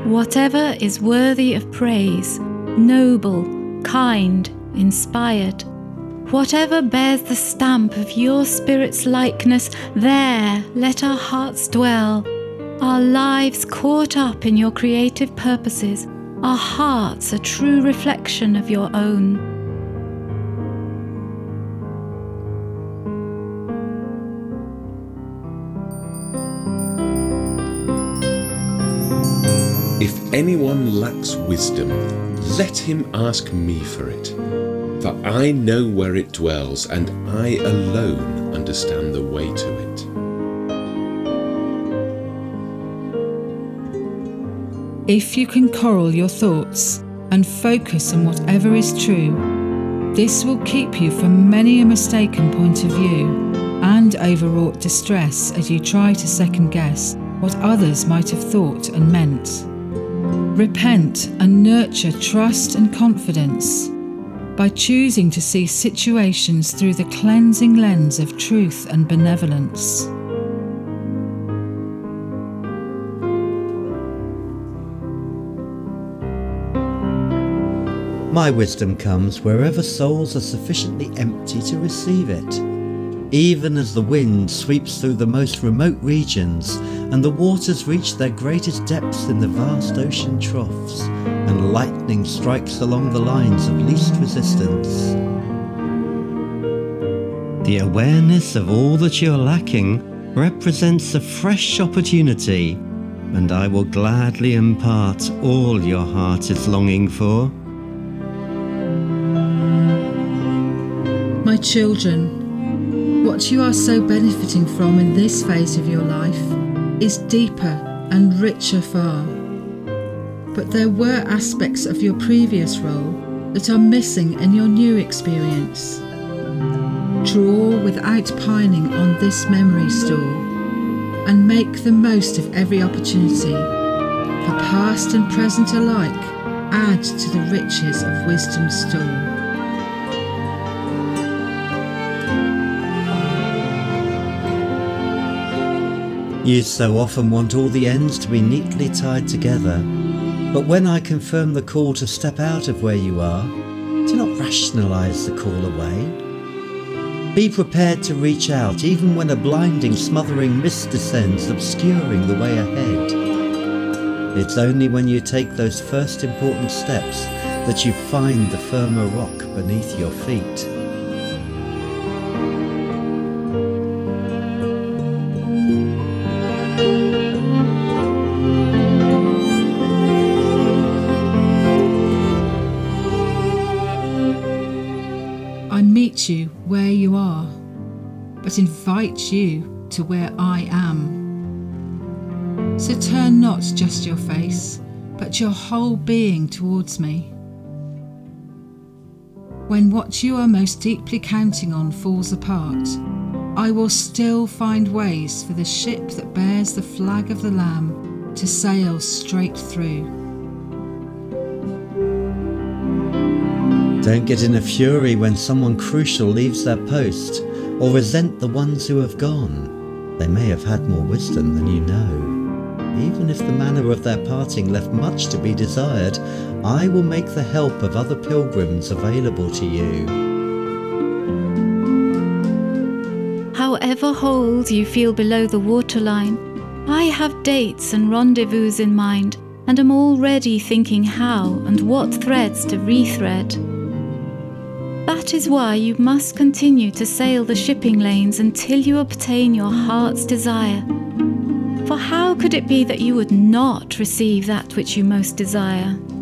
Whatever is worthy of praise, noble, kind, inspired, whatever bears the stamp of your Spirit's likeness, there let our hearts dwell, our lives caught up in your creative purposes, our hearts a true reflection of your own. If anyone lacks wisdom, let him ask me for it. For I know where it dwells, and I alone understand the way to it. If you can corral your thoughts and focus on whatever is true, this will keep you from many a mistaken point of view and overwrought distress as you try to second guess what others might have thought and meant. Repent and nurture trust and confidence by choosing to see situations through the cleansing lens of truth and benevolence. My wisdom comes wherever souls are sufficiently empty to receive it. Even as the wind sweeps through the most remote regions and the waters reach their greatest depths in the vast ocean troughs, and lightning strikes along the lines of least resistance. The awareness of all that you're lacking represents a fresh opportunity, and I will gladly impart all your heart is longing for. My children, what you are so benefiting from in this phase of your life is deeper and richer far. But there were aspects of your previous role that are missing in your new experience. Draw without pining on this memory store and make the most of every opportunity, for past and present alike add to the riches of wisdom's store. You so often want all the ends to be neatly tied together, but when I confirm the call to step out of where you are, do not rationalise the call away. Be prepared to reach out even when a blinding, smothering mist descends, obscuring the way ahead. It's only when you take those first important steps that you find the firmer rock beneath your feet. I meet you where you are, but invite you to where I am. So turn not just your face, but your whole being towards me. When what you are most deeply counting on falls apart, I will still find ways for the ship that bears the flag of the Lamb to sail straight through. Don't get in a fury when someone crucial leaves their post, or resent the ones who have gone. They may have had more wisdom than you know. Even if the manner of their parting left much to be desired, I will make the help of other pilgrims available to you. However hold you feel below the waterline, I have dates and rendezvous in mind, and am already thinking how and what threads to rethread. That is why you must continue to sail the shipping lanes until you obtain your heart's desire. For how could it be that you would not receive that which you most desire?